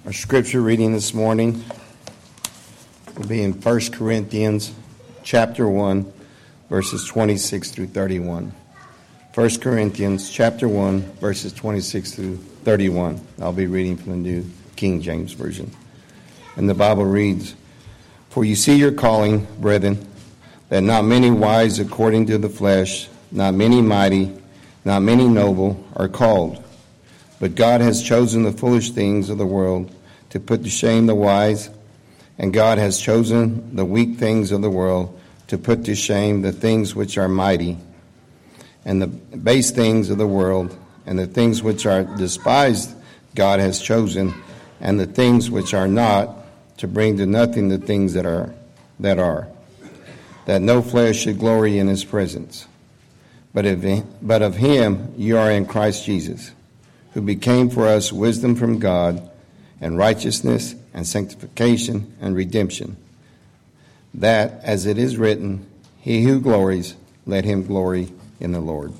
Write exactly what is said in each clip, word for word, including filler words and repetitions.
Our scripture reading this morning will be in First Corinthians chapter one, verses twenty-six through thirty-one. First Corinthians chapter one, verses twenty-six through thirty-one. I'll be reading from the New King James Version. And the Bible reads, "For you see your calling, brethren, that not many wise according to the flesh, not many mighty, not many noble are called. But God has chosen the foolish things of the world to put to shame the wise, and God has chosen the weak things of the world to put to shame the things which are mighty, and the base things of the world, and the things which are despised God has chosen, and the things which are not, to bring to nothing the things that are, that are, that no flesh should glory in his presence. But of, but of him you are in Christ Jesus, who became for us wisdom from God, and righteousness, and sanctification, and redemption, that, as it is written, he who glories, let him glory in the Lord."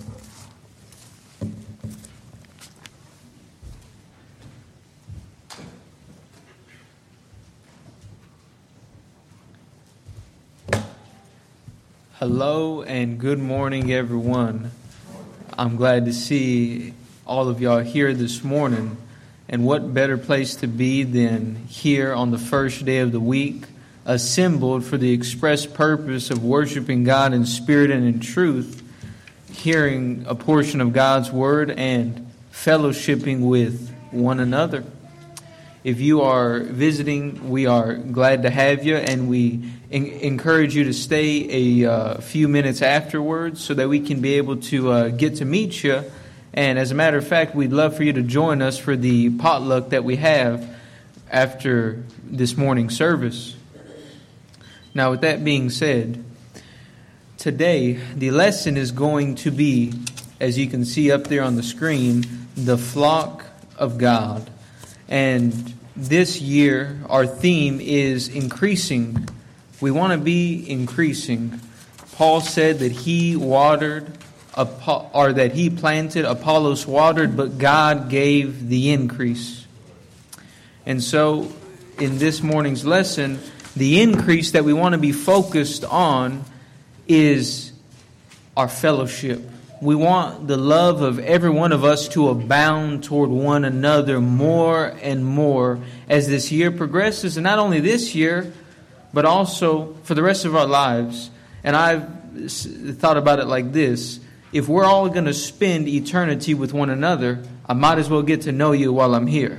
Hello and good morning, everyone. I'm glad to see all of y'all here this morning. And what better place to be than here on the first day of the week, assembled for the express purpose of worshiping God in spirit and in truth, hearing a portion of God's Word and fellowshipping with one another. If you are visiting, we are glad to have you, and we en- encourage you to stay a uh, few minutes afterwards so that we can be able to uh, get to meet you. And as a matter of fact, we'd love for you to join us for the potluck that we have after this morning's service. Now, with that being said, today the lesson is going to be, as you can see up there on the screen, the flock of God. And this year, our theme is increasing. We want to be increasing. Paul said that he watered, or that he planted, Apollos watered, but God gave the increase. And so, in this morning's lesson, the increase that we want to be focused on is our fellowship. We want the love of every one of us to abound toward one another more and more as this year progresses. And not only this year, but also for the rest of our lives. And I've thought about it like this. If we're all going to spend eternity with one another, I might as well get to know you while I'm here.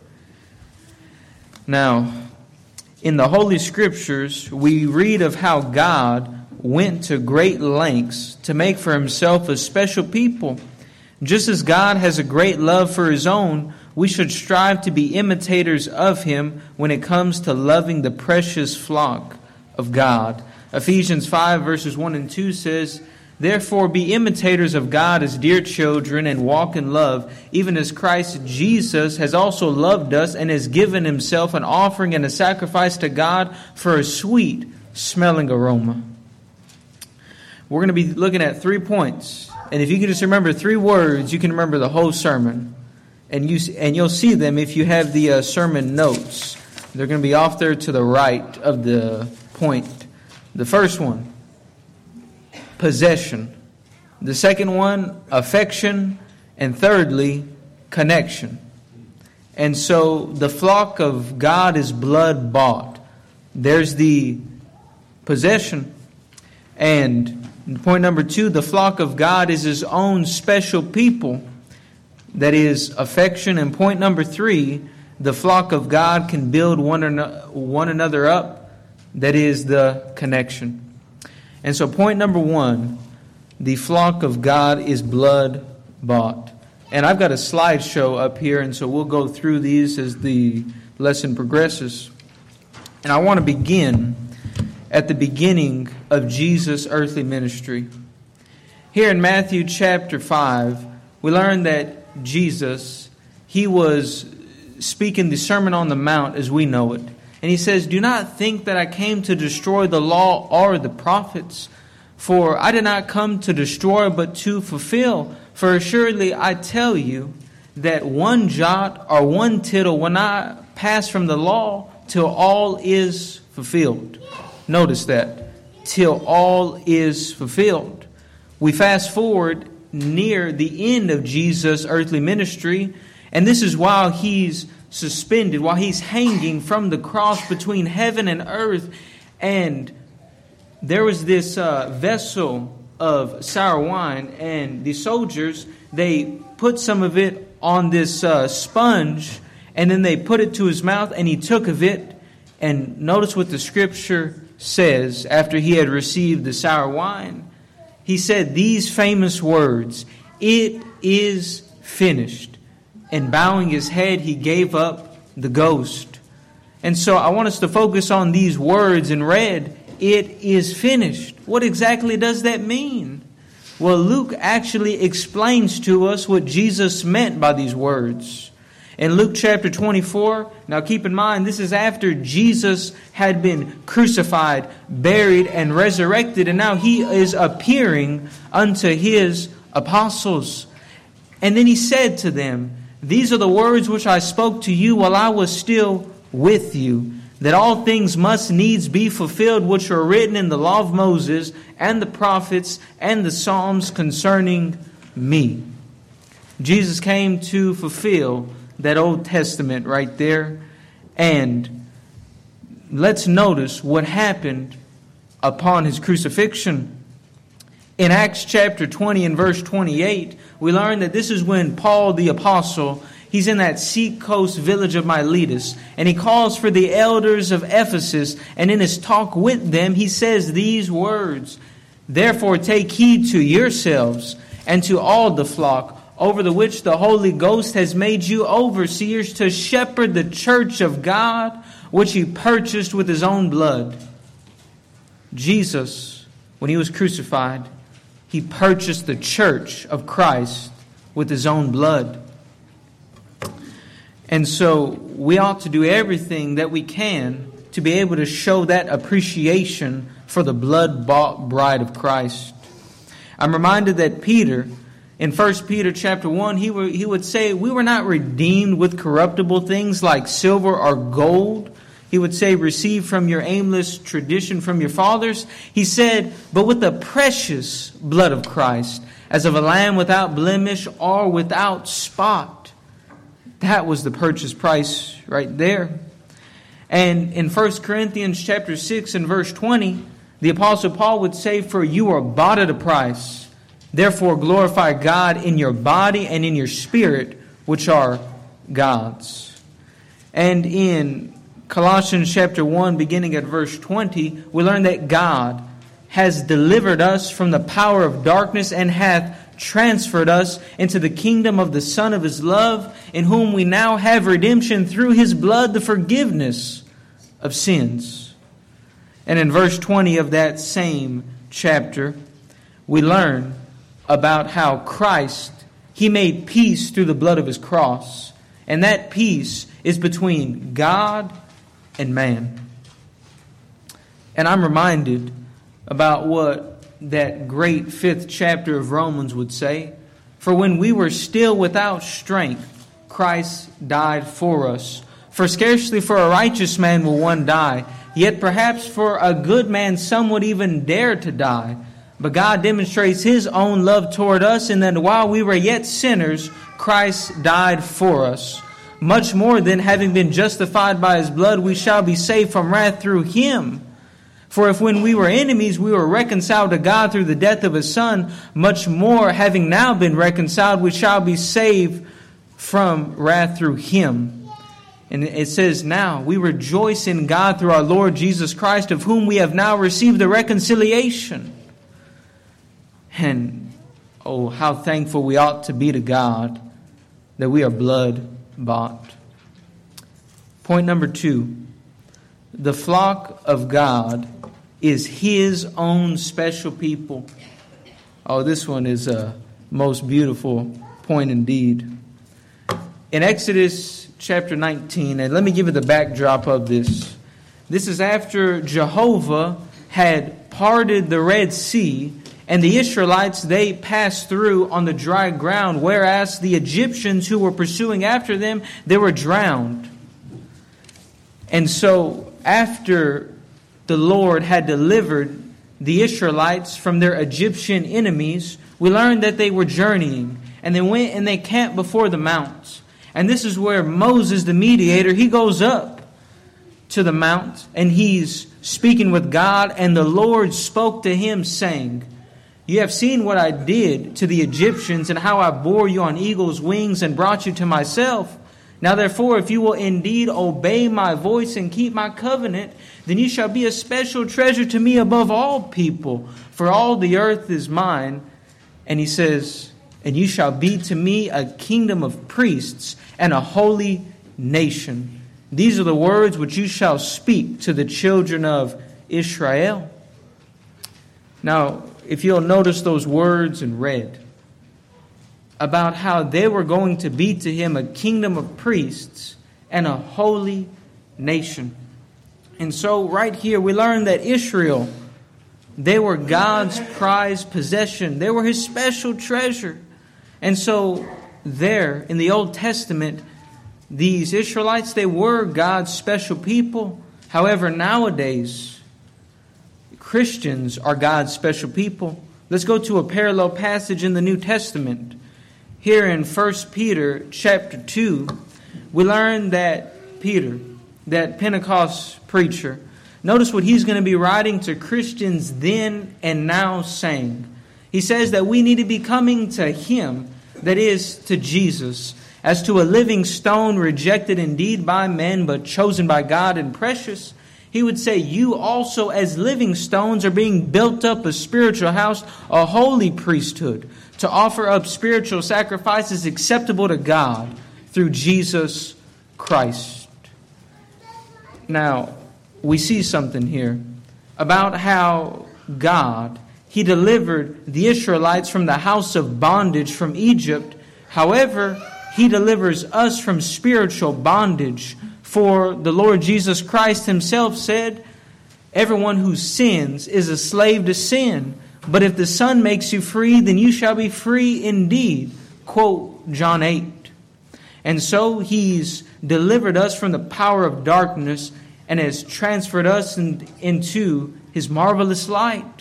Now, in the Holy Scriptures, we read of how God went to great lengths to make for himself a special people. Just as God has a great love for his own, we should strive to be imitators of him when it comes to loving the precious flock of God. Ephesians five verses one and two says, "Therefore be imitators of God as dear children, and walk in love, even as Christ Jesus has also loved us and has given himself an offering and a sacrifice to God for a sweet smelling aroma." We're going to be looking at three points. And if you can just remember three words, you can remember the whole sermon. And, you, and you'll see them if you have the uh, sermon notes. They're going to be off there to the right of the point. The first one, possession. The second one, affection. And thirdly, connection. And so the flock of God is blood bought. There's the possession. And point number two, the flock of God is his own special people. That is affection. And point number three, the flock of God can build one, or one another up. That is the connection. And so point number one, the flock of God is blood bought. And I've got a slideshow up here, and so we'll go through these as the lesson progresses. And I want to begin at the beginning of Jesus' earthly ministry. Here in Matthew chapter five, we learn that Jesus, he was speaking the Sermon on the Mount as we know it. And he says, "Do not think that I came to destroy the law or the prophets. For I did not come to destroy, but to fulfill. For assuredly I tell you that one jot or one tittle will not pass from the law till all is fulfilled. Notice that. Till all is fulfilled. We fast forward near the end of Jesus' earthly ministry, and this is while he's suspended, while he's hanging from the cross between heaven and earth. And there was this uh, vessel of sour wine, and the soldiers, they put some of it on this uh, sponge, and then they put it to his mouth, and he took of it. And notice what the scripture says after he had received the sour wine. He said these famous words, "It is finished." And bowing his head, he gave up the ghost. And so I want us to focus on these words in red. It is finished. What exactly does that mean? Well, Luke actually explains to us what Jesus meant by these words. In Luke chapter twenty-four, now keep in mind, this is after Jesus had been crucified, buried, and resurrected, and now he is appearing unto his apostles. And then he said to them, "These are the words which I spoke to you while I was still with you, that all things must needs be fulfilled which are written in the law of Moses and the prophets and the Psalms concerning me." Jesus came to fulfill that Old Testament right there. And let's notice what happened upon his crucifixion. In Acts chapter twenty and verse twenty-eight, we learn that this is when Paul the apostle, he's in that seacoast village of Miletus, and he calls for the elders of Ephesus, and in his talk with them, he says these words, "Therefore take heed to yourselves and to all the flock, over the which the Holy Ghost has made you overseers to shepherd the church of God, which he purchased with his own blood." Jesus, when he was crucified, he purchased the church of Christ with his own blood. And so we ought to do everything that we can to be able to show that appreciation for the blood-bought bride of Christ. I'm reminded that Peter, in First Peter chapter one, he, were, he would say, we were not redeemed with corruptible things like silver or gold. He would say, received from your aimless tradition from your fathers. He said, but with the precious blood of Christ, as of a lamb without blemish or without spot. That was the purchase price right there. And in First Corinthians chapter six and verse twenty, the Apostle Paul would say, for you are bought at a price. Therefore glorify God in your body and in your spirit, which are God's. And in Colossians chapter one, beginning at verse twenty, we learn that God has delivered us from the power of darkness and hath transferred us into the kingdom of the Son of his love, in whom we now have redemption through his blood, the forgiveness of sins. And in verse twenty of that same chapter, we learn about how Christ, he made peace through the blood of his cross. And that peace is between God and man. And I'm reminded about what that great fifth chapter of Romans would say. For when we were still without strength, Christ died for us. For scarcely for a righteous man will one die, yet perhaps for a good man some would even dare to die. But God demonstrates his own love toward us, in that while we were yet sinners, Christ died for us. Much more than, having been justified by his blood, we shall be saved from wrath through him. For if when we were enemies, we were reconciled to God through the death of his Son, much more, having now been reconciled, we shall be saved from wrath through him. And it says, now we rejoice in God through our Lord Jesus Christ, of whom we have now received the reconciliation. And oh, how thankful we ought to be to God that we are blood bought. Point number two. The flock of God is his own special people. Oh, this one is a most beautiful point indeed. In Exodus chapter nineteen, and let me give you the backdrop of this. This is after Jehovah had parted the Red Sea, And the Israelites, they passed through on the dry ground, whereas the Egyptians who were pursuing after them, they were drowned. And so after the Lord had delivered the Israelites from their Egyptian enemies, we learned that they were journeying. And they went and they camped before the mounts. And this is where Moses, the mediator, he goes up to the mount and he's speaking with God. And the Lord spoke to him saying, "You have seen what I did to the Egyptians and how I bore you on eagle's wings and brought you to myself. Now therefore, if you will indeed obey my voice and keep my covenant, then you shall be a special treasure to me above all people, for all the earth is mine." And he says, "And you shall be to me a kingdom of priests and a holy nation. These are the words which you shall speak to the children of Israel." Now, if you'll notice those words in red, about how they were going to be to him a kingdom of priests and a holy nation. And so right here we learn that Israel, they were God's prized possession. They were his special treasure. And so there in the Old Testament, these Israelites, they were God's special people. However, nowadays, Christians are God's special people. Let's go to a parallel passage in the New Testament. Here in First Peter chapter two, we learn that Peter, that Pentecost preacher, notice what he's going to be writing to Christians then and now saying. He says that we need to be coming to him, that is, to Jesus, as to a living stone rejected indeed by men, but chosen by God and precious. He would say, you also as living stones are being built up a spiritual house, a holy priesthood, to offer up spiritual sacrifices acceptable to God through Jesus Christ. Now, we see something here about how God, he delivered the Israelites from the house of bondage from Egypt. However, he delivers us from spiritual bondage. For the Lord Jesus Christ himself said, everyone who sins is a slave to sin. But if the Son makes you free, then you shall be free indeed. Quote John eight. And so he's delivered us from the power of darkness and has transferred us in, into his marvelous light.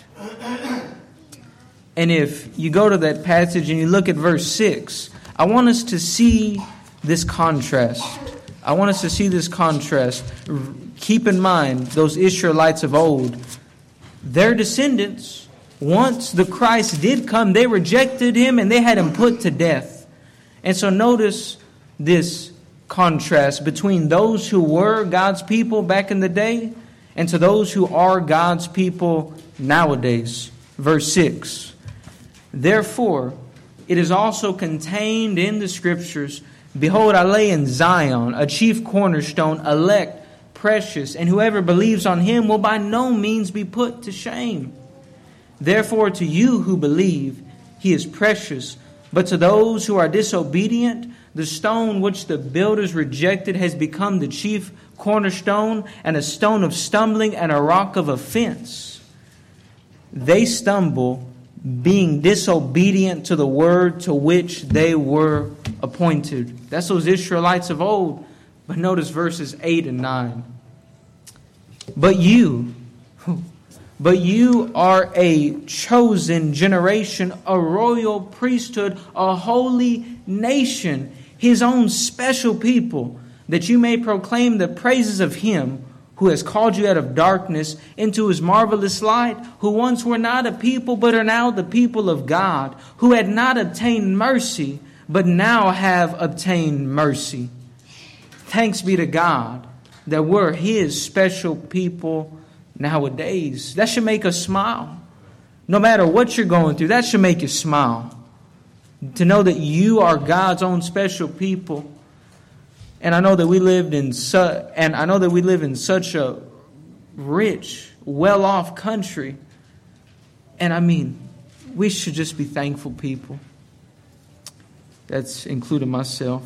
And if you go to that passage and you look at verse six, I want us to see this contrast. I want us to see this contrast. Keep in mind those Israelites of old. Their descendants, once the Christ did come, they rejected him and they had him put to death. And so notice this contrast between those who were God's people back in the day and to those who are God's people nowadays. Verse six. Therefore, it is also contained in the Scriptures, behold, I lay in Zion a chief cornerstone, elect, precious, and whoever believes on him will by no means be put to shame. Therefore, to you who believe, he is precious. But to those who are disobedient, the stone which the builders rejected has become the chief cornerstone, and a stone of stumbling and a rock of offense. They stumble, being disobedient to the word to which they were appointed. That's those Israelites of old. But notice verses eight and nine. But you, but you are a chosen generation, a royal priesthood, a holy nation, his own special people, that you may proclaim the praises of him who has called you out of darkness into his marvelous light, who once were not a people, but are now the people of God, who had not obtained mercy, but now have obtained mercy. Thanks be to God that we're his special people nowadays. That should make us smile. No matter what you're going through, that should make you smile. To know that you are God's own special people. And I know that we lived in su- and I know that we live in such a rich, well-off country. And I mean, we should just be thankful people. That's including myself.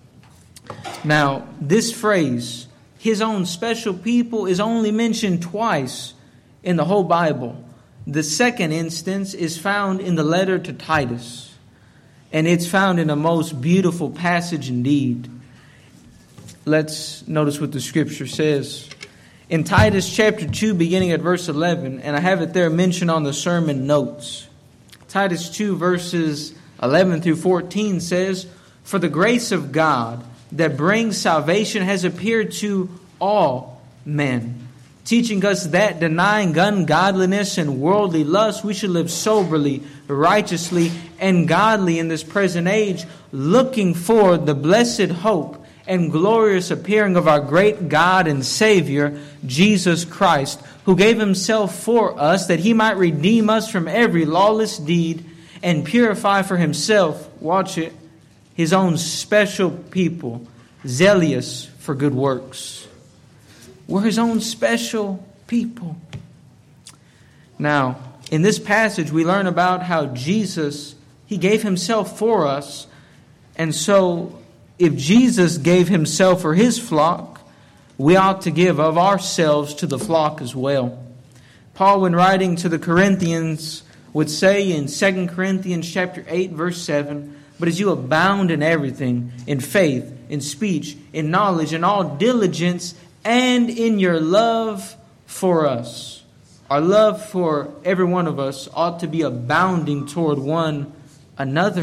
Now, this phrase, his own special people, is only mentioned twice in the whole Bible. The second instance is found in the letter to Titus, and it's found in a most beautiful passage indeed. Let's notice what the scripture says. In Titus chapter two, beginning at verse eleven, and I have it there mentioned on the sermon notes. Titus two, verses eleven through fourteen says, "For the grace of God that brings salvation has appeared to all men, teaching us that, denying ungodliness and worldly lust, we should live soberly, righteously, and godly in this present age, looking for the blessed hope and glorious appearing of our great God and Savior, Jesus Christ, who gave himself for us, that he might redeem us from every lawless deed and purify for himself," watch it, "his own special people, zealous for good works." We're his own special people. Now, in this passage, we learn about how Jesus, he gave himself for us. And so, if Jesus gave himself for his flock, we ought to give of ourselves to the flock as well. Paul, when writing to the Corinthians, would say in Second Corinthians chapter eight, verse seven, "But as you abound in everything, in faith, in speech, in knowledge, in all diligence, and in your love for us." Our love for every one of us ought to be abounding toward one another.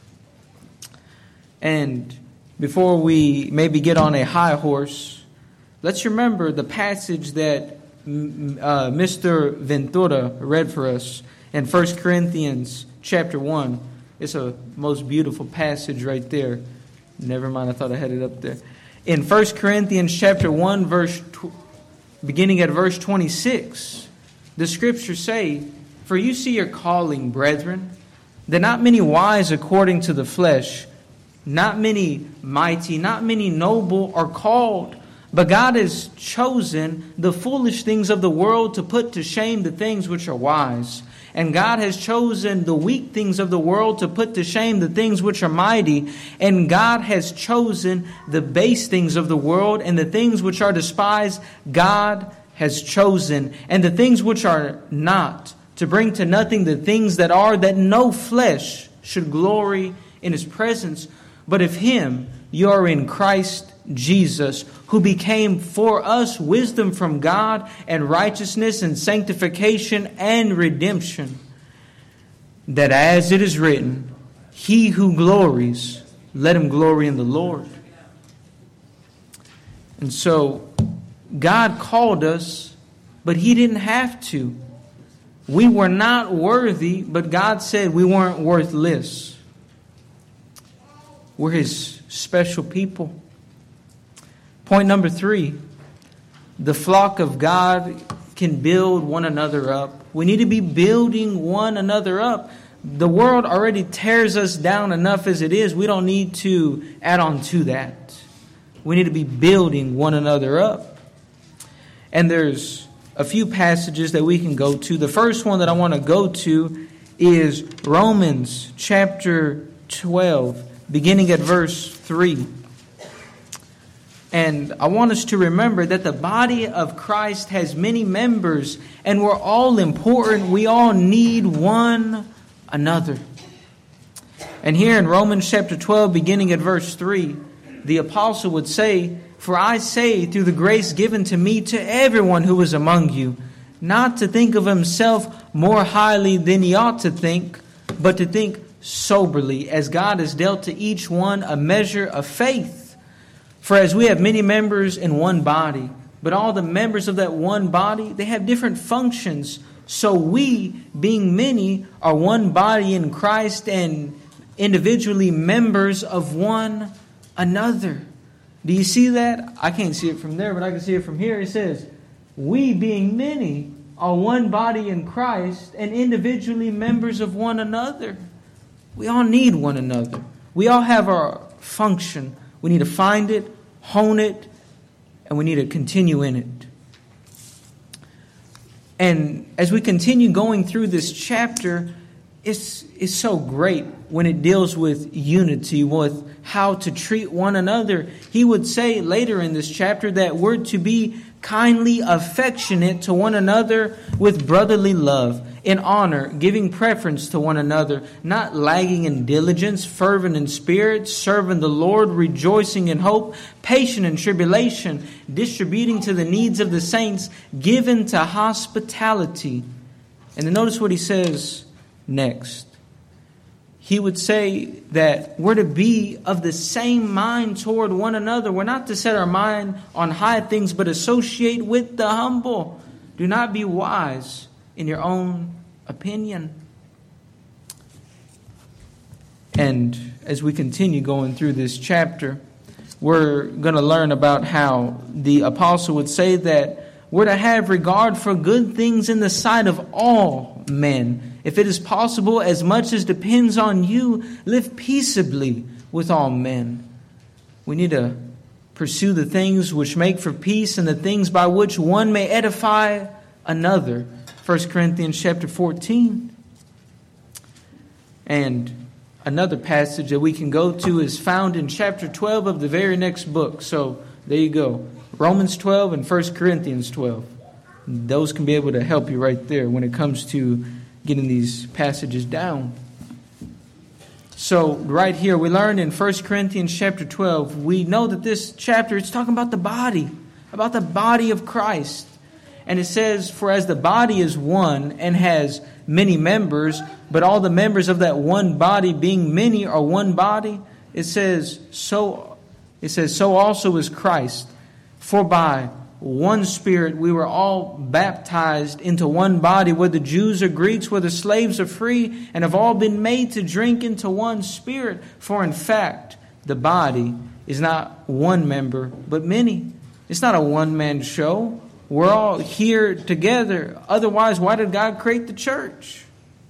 And before we maybe get on a high horse, let's remember the passage that uh, Mister Ventura read for us in First Corinthians chapter one. It's a most beautiful passage right there. Never mind, I thought I had it up there. In First Corinthians chapter one, verse tw- beginning at verse twenty-six, the scriptures say, "For you see your calling, brethren, that not many wise according to the flesh, not many mighty, not many noble are called, but God has chosen the foolish things of the world to put to shame the things which are wise. And God has chosen the weak things of the world to put to shame the things which are mighty. And God has chosen the base things of the world and the things which are despised, God has chosen. And the things which are not, to bring to nothing the things that are, that no flesh should glory in his presence. But of him you are in Christ Jesus, who became for us wisdom from God and righteousness and sanctification and redemption, that as it is written, he who glories, let him glory in the Lord." And so God called us, but he didn't have to. We were not worthy, but God said we weren't worthless. We're his special people. Point number three, the flock of God can build one another up. We need to be building one another up. The world already tears us down enough as it is. We don't need to add on to that. We need to be building one another up. And there's a few passages that we can go to. The first one that I want to go to is Romans chapter twelve, beginning at verse three. And I want us to remember that the body of Christ has many members, and we're all important. We all need one another. And here in Romans chapter twelve, beginning at verse three, the apostle would say, "For I say, through the grace given to me, to everyone who is among you, not to think of himself more highly than he ought to think, but to think soberly, as God has dealt to each one a measure of faith. For as we have many members in one body, but all the members of that one body, they have different functions. So we, being many, are one body in Christ and individually members of one another." Do you see that? I can't see it from there, but I can see it from here. It says, "We, being many, are one body in Christ and individually members of one another." We all need one another. We all have our function. We need to find it, hone it, and we need to continue in it. And as we continue going through this chapter, it's, it's so great when it deals with unity, with how to treat one another. He would say later in this chapter that we're to be kindly affectionate to one another with brotherly love, in honor, giving preference to one another, not lagging in diligence, fervent in spirit, serving the Lord, rejoicing in hope, patient in tribulation, distributing to the needs of the saints, given to hospitality. And then notice what he says next. He would say that we're to be of the same mind toward one another. We're not to set our mind on high things, but associate with the humble. Do not be wise in your own opinion. And as we continue going through this chapter, we're going to learn about how the apostle would say that we're to have regard for good things in the sight of all men. If it is possible, as much as depends on you, live peaceably with all men. We need to pursue the things which make for peace and the things by which one may edify another. First Corinthians chapter fourteen. And another passage that we can go to is found in chapter twelve of the very next book. So there you go. Romans twelve and First Corinthians twelve. Those can be able to help you right there when it comes to getting these passages down. So right here we learn in First Corinthians chapter twelve, we know that this chapter it's talking about the body, about the body of Christ. And it says, for as the body is one and has many members, but all the members of that one body being many are one body, it says, so it says, so also is Christ. For by one Spirit we were all baptized into one body, whether Jews or Greeks, whether slaves or free, and have all been made to drink into one Spirit. For in fact, the body is not one member, but many. It's not a one-man show. We're all here together. Otherwise, why did God create the church?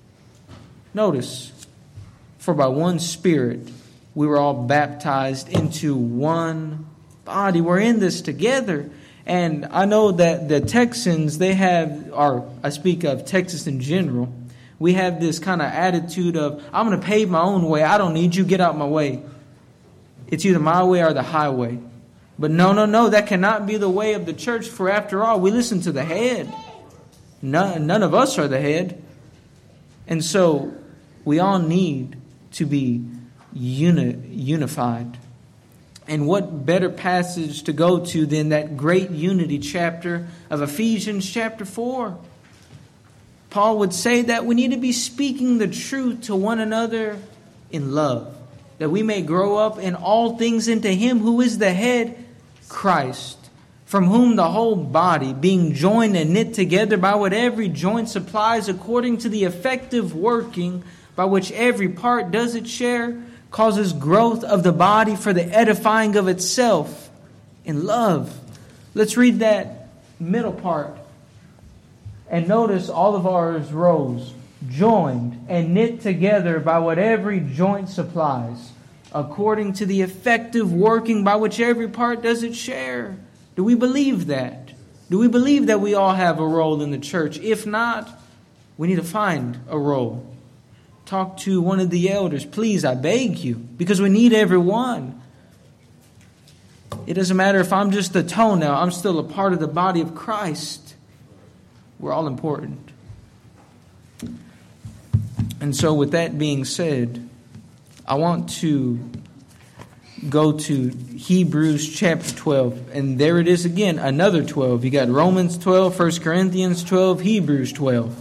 Notice, for by one Spirit we were all baptized into one body. We're in this together. And I know that the Texans, they have, or I speak of Texas in general, we have this kind of attitude of, I'm going to pave my own way. I don't need you. Get out my way. It's either my way or the highway. But no, no, no, that cannot be the way of the church. For after all, we listen to the head. None, none of us are the head. And so we all need to be uni, unified. And what better passage to go to than that great unity chapter of Ephesians chapter four? Paul would say that we need to be speaking the truth to one another in love, that we may grow up in all things into Him who is the head, Christ, from whom the whole body, being joined and knit together by what every joint supplies according to the effective working by which every part does its share, causes growth of the body for the edifying of itself in love. Let's read that middle part. And notice all of ours rows, joined and knit together by what every joint supplies, according to the effective working by which every part does its share. Do we believe that? Do we believe that we all have a role in the church? If not, we need to find a role. Talk to one of the elders, please, I beg you, because we need everyone. It doesn't matter if I'm just a toenail, I'm still a part of the body of Christ. We're all important. And so with that being said, I want to go to Hebrews chapter twelve. And there it is again, another twelve. You got Romans twelve, First Corinthians twelve, Hebrews twelve.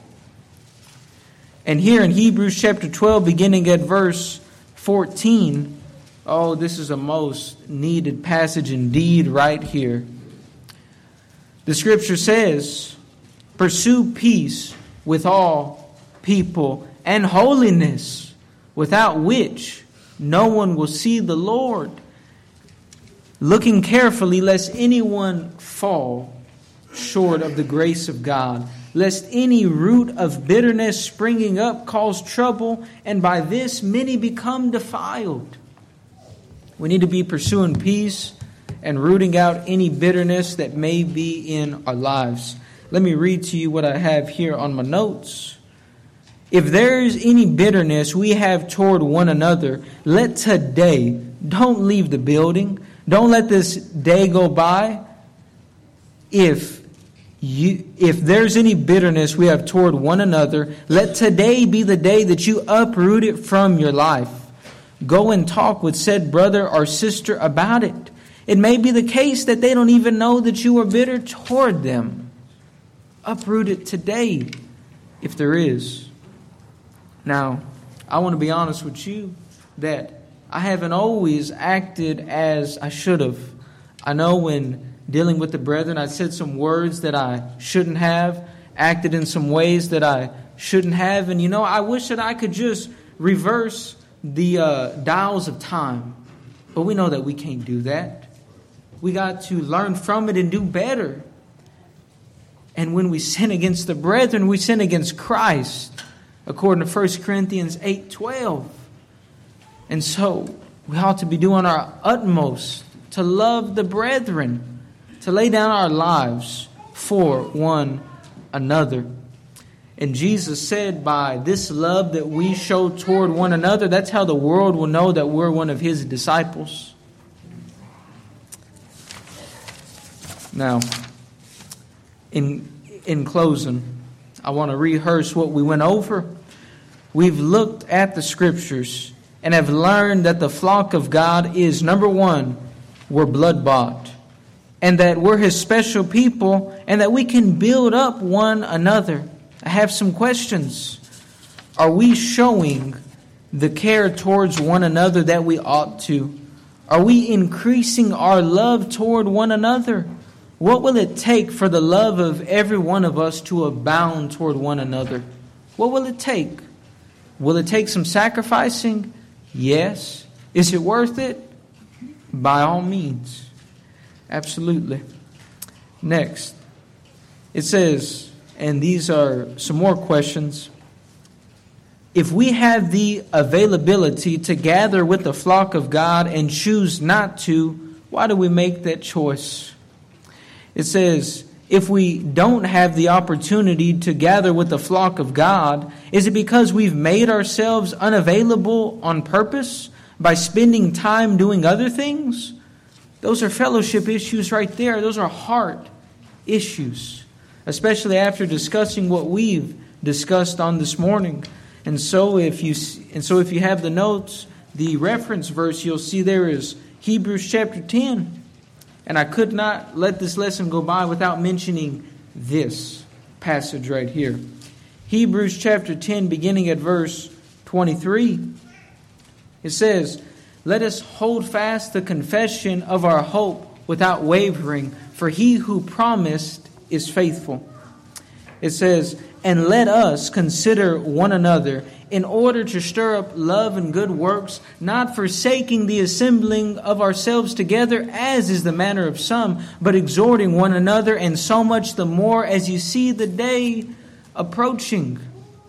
And here in Hebrews chapter twelve, beginning at verse fourteen, oh, this is a most needed passage indeed right here. The scripture says, pursue peace with all people and holiness, without which no one will see the Lord. Looking carefully lest anyone fall short of the grace of God, lest any root of bitterness springing up cause trouble, and by this many become defiled. We need to be pursuing peace and rooting out any bitterness that may be in our lives. Let me read to you what I have here on my notes. If there's any bitterness we have toward one another, let today, don't leave the building. Don't let this day go by. If you, if there's any bitterness we have toward one another, let today be the day that you uproot it from your life. Go and talk with said brother or sister about it. It may be the case that they don't even know that you are bitter toward them. Uproot it today, if there is. Now, I want to be honest with you that I haven't always acted as I should have. I know when dealing with the brethren, I said some words that I shouldn't have, acted in some ways that I shouldn't have. And you know, I wish that I could just reverse the uh, dials of time. But we know that we can't do that. We got to learn from it and do better. And when we sin against the brethren, we sin against Christ, according to First Corinthians eight twelve. And so we ought to be doing our utmost to love the brethren, to lay down our lives for one another. And Jesus said, by this love that we show toward one another, that's how the world will know that we're one of His disciples. Now, in in closing, I want to rehearse what we went over. We've looked at the Scriptures and have learned that the flock of God is, number one, we're blood-bought, and that we're His special people, and that we can build up one another. I have some questions. Are we showing the care towards one another that we ought to? Are we increasing our love toward one another? What will it take for the love of every one of us to abound toward one another? What will it take? Will it take some sacrificing? Yes. Is it worth it? By all means. Absolutely. Next, it says, and these are some more questions. If we have the availability to gather with the flock of God and choose not to, why do we make that choice? It says, if we don't have the opportunity to gather with the flock of God, is it because we've made ourselves unavailable on purpose by spending time doing other things? Those are fellowship issues right there. Those are heart issues, especially after discussing what we've discussed on this morning. And so if you and so if you have the notes, the reference verse you'll see there is Hebrews chapter ten. And I could not let this lesson go by without mentioning this passage right here. Hebrews chapter ten, beginning at verse twenty-three. It says, let us hold fast the confession of our hope without wavering, for He who promised is faithful. It says, and let us consider one another in order to stir up love and good works, not forsaking the assembling of ourselves together, as is the manner of some, but exhorting one another, and so much the more as you see the day approaching.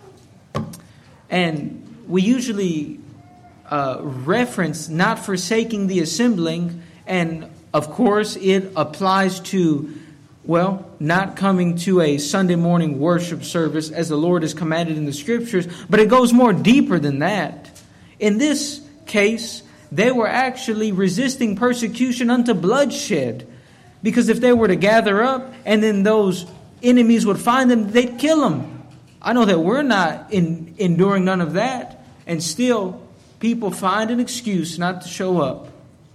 And we usually uh, reference not forsaking the assembling, and of course it applies to, well, not coming to a Sunday morning worship service as the Lord has commanded in the Scriptures, but it goes more deeper than that. In this case, they were actually resisting persecution unto bloodshed, because if they were to gather up and then those enemies would find them, they'd kill them. I know that we're not in, enduring none of that, and still people find an excuse not to show up.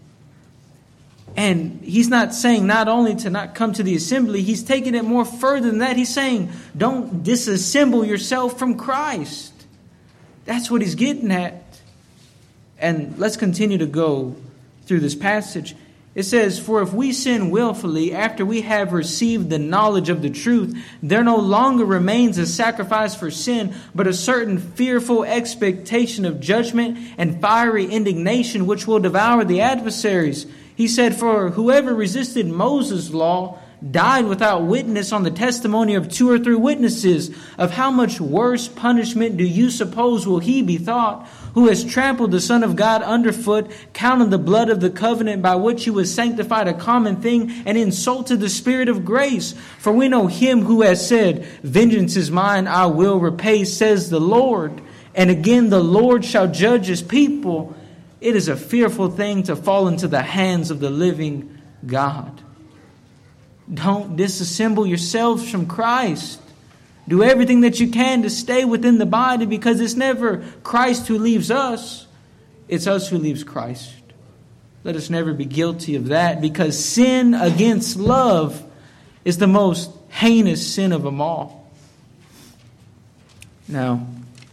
And he's not saying not only to not come to the assembly, he's taking it more further than that. He's saying, don't disassemble yourself from Christ. That's what he's getting at. And let's continue to go through this passage. It says, for if we sin willfully after we have received the knowledge of the truth, there no longer remains a sacrifice for sin, but a certain fearful expectation of judgment and fiery indignation which will devour the adversaries. He said, for whoever resisted Moses' law died without witness on the testimony of two or three witnesses, of how much worse punishment do you suppose will he be thought, who has trampled the Son of God underfoot, counted the blood of the covenant by which he was sanctified a common thing, and insulted the Spirit of grace? For we know him who has said, vengeance is mine, I will repay, says the Lord. And again, the Lord shall judge his people. It is a fearful thing to fall into the hands of the living God. Don't disassemble yourselves from Christ. Do everything that you can to stay within the body, because it's never Christ who leaves us. It's us who leaves Christ. Let us never be guilty of that, because sin against love is the most heinous sin of them all. Now,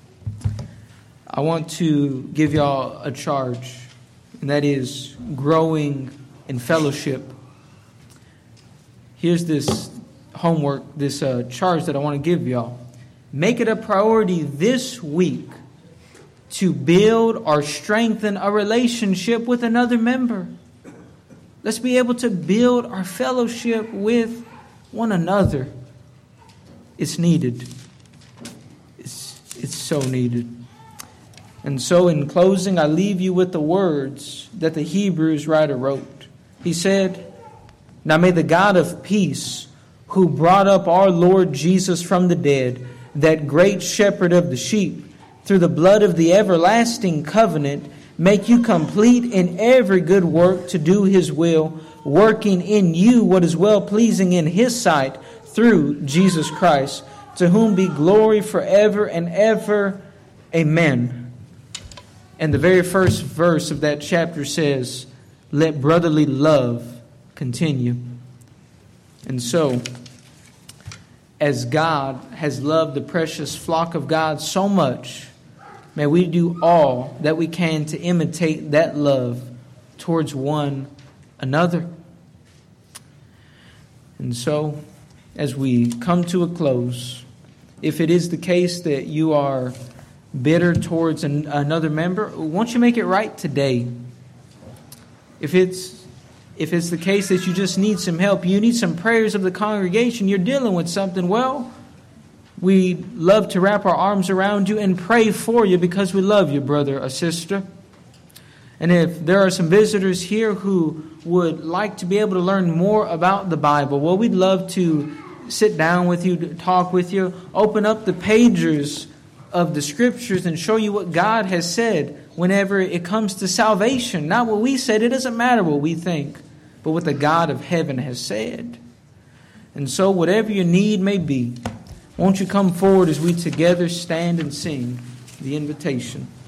I want to give y'all a charge, and that is growing in fellowship. Here's this homework, this uh, charge that I want to give y'all. Make it a priority this week to build or strengthen a relationship with another member. Let's be able to build our fellowship with one another. It's needed. It's, it's so needed. And so in closing, I leave you with the words that the Hebrews writer wrote. He said, now may the God of peace, who brought up our Lord Jesus from the dead, that great shepherd of the sheep, through the blood of the everlasting covenant, make you complete in every good work to do his will, working in you what is well-pleasing in his sight, through Jesus Christ, to whom be glory forever and ever. Amen. And the very first verse of that chapter says, let brotherly love continue. And so, as God has loved the precious flock of God so much, may we do all that we can to imitate that love towards one another. And so, as we come to a close, if it is the case that you are bitter towards an, another member, won't you make it right today? If it's if it's the case that you just need some help, you need some prayers of the congregation, you're dealing with something, well, we love to wrap our arms around you and pray for you because we love you, brother or sister. And if there are some visitors here who would like to be able to learn more about the Bible, well, we'd love to sit down with you, to talk with you, open up the pages of the Scriptures and show you what God has said whenever it comes to salvation. Not what we said. It doesn't matter what we think, but what the God of heaven has said. And so whatever your need may be, won't you come forward as we together stand and sing the invitation.